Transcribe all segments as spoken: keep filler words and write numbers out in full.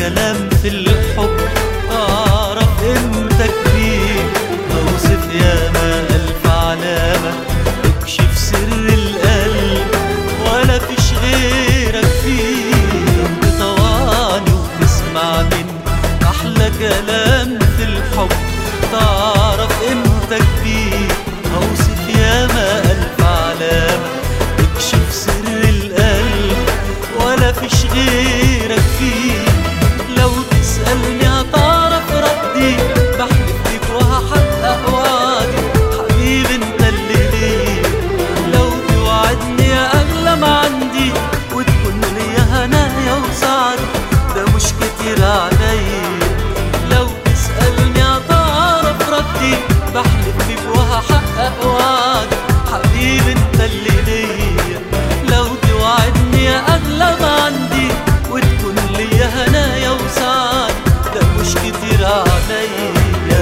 كلام في الحب أعرف إمتى كبير، أوصف ياما ألف علامة تكشف سر القلب، ولا فيش غيرك فيه بطواني وتسمع مني أحلى كلام في الحب تعرف إمتى كبير، أوصف ياما ألف علامة تكشف سر القلب، ولا فيش غيرك فيه. لو تسألني هتعرف ردي، بحلف ليك وهحقق وعدي، حبيبي انت اللي ليه. لو توعدني يا أغلى ما عندي وتكون ليا هنايا وسعدي، ده مش كتير عليا. لو تسألني هتعرف ردي، بحلف ليك وهحقق وعدي، حبيبي انت اللي ليا. لو توعدني يا أغلى ما عندي وتكون ليا هنايا وسعدي، ده مش كتير عليا.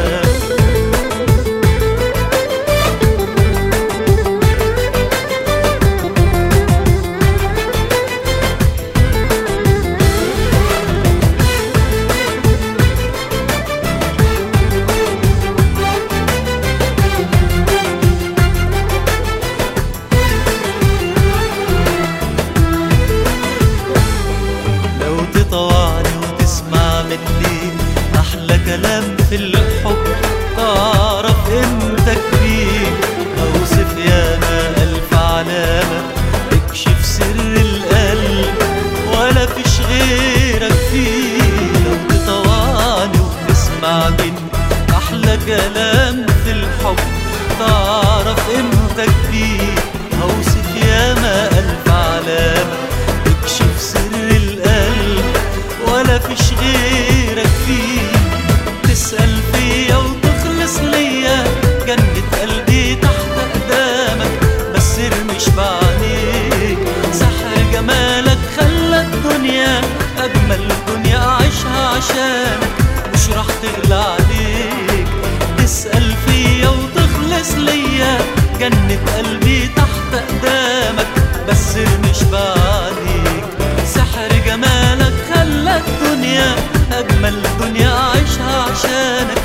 تطوعني وتسمع مني أحلى كلام في الحب تعرف إمتى كبير، أوصف ياما ألف علامة تكشف سر القلب، ولا فيش غيرك فيه. لو تطوعني وتسمع مني أحلى كلام في الحب تعرف إمتى كبير، أوصف ياما ألف علامة تكشف سر القلب، ولا فيش غيرك فيه. تسأل فيا وتخلص ليا، جنة قلبي تحت قدامك، بس ارمش بعينيك سحر جمالك خلى الدنيا أجمل دنيا أعيشها عشانك، مش راح تغلى عليك. تسأل فيا وتخلص ليا، جنة قلبي تحت قدامك، بس ارمش بعينيك سحر جمالك خلى الدنيا أجمل دنيا أعيشها عشانك،